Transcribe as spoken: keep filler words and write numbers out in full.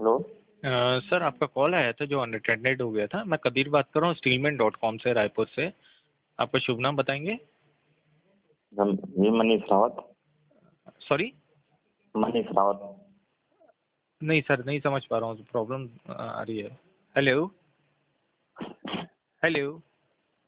Hello. अ, sir आपका call आया था जो अनअटेंडेड हो गया था। मैं कबीर बात कर रहा हूँ स्टीलमैन डॉट कॉम से, रायपुर से। आपका शुभ नाम बताएंगे? जी मनीष रावत। सॉरी? मनीष रावत। नहीं सर, नहीं समझ पा रहा हूँ, प्रॉब्लम आ रही है। Hello hello.